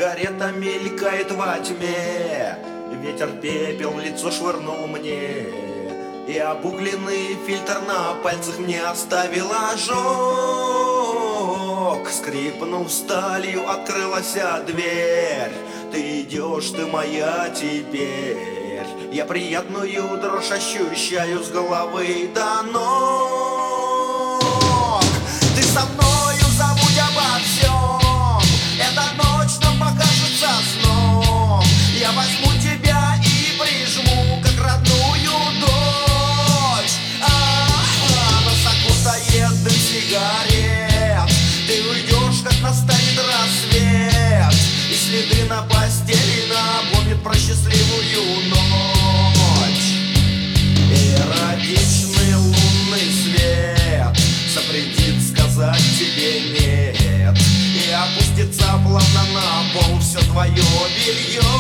сигарета мелькает во тьме. Ветер пепел в лицо швырнул мне, и обугленный фильтр на пальцах мне оставил ожог. Скрипнув сталью, открылась дверь. Ты идешь, ты моя теперь. Я приятную дрожь ощущаю с головы до ног. Ты со мною, забудь обо всем. Эта ночь нам покажется сном. Я возьму тебя и прижму, как родную дочь. Нас окутает дым сигарет. Ты уйдешь, как настанет рассвет, и следы на постели напомнят про счастливую ночь. Эротичный лунный свет запретит сказать тебе нет, и опустится плавно на пол все твое белье.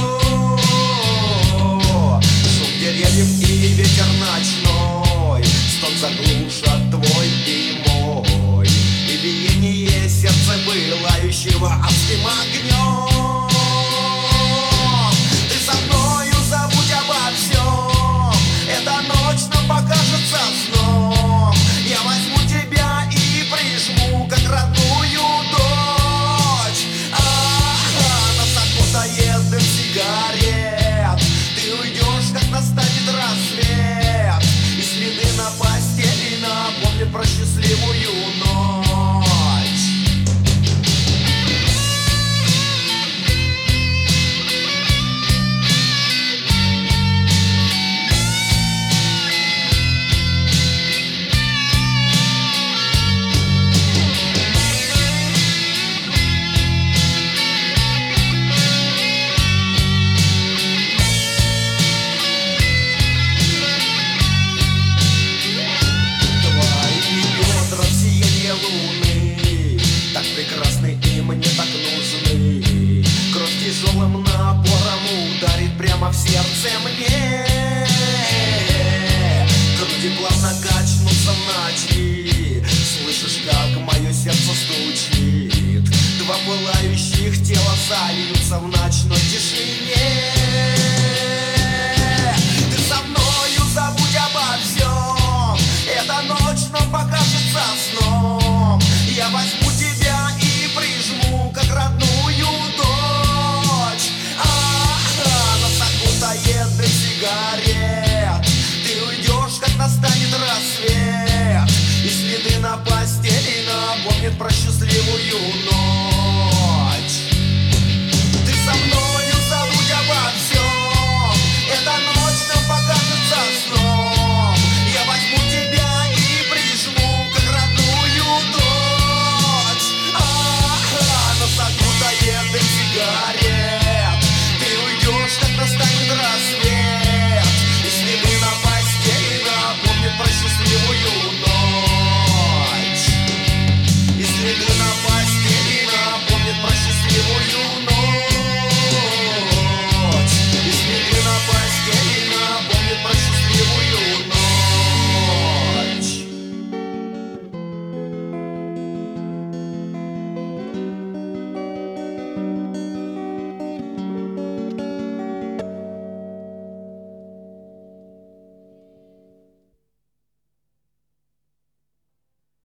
Шум деревьев и ветер ночной, стон заглушат твой и мой, и биение сердца пылающего адским огнем. Ты со мною, забудь обо всем. Эта ночь нам покажется сном. Я возьму тебя и прижму, как родную дочь. Нас окутает дым сигарет. Ты уйдешь, как настанет рассвет, и следы на постели напомнят про счастливую ночь. Так прекрасны и мне так нужны. Кровь тяжелым напором ударит прямо в сердце мне. Груди плавно качнутся в ночи. Слышишь, как мое сердце стучит. Два пылающих тела сольются в ночной тишине. Ты со мною, забудь обо всем. Эта ночь нам покажется сном. Я возьму тебя и прижму, как родную дочь. Нас окутает дым сигарет. Ты уйдешь, как настанет рассвет, и следы на постели напомнят про счастливую ночь.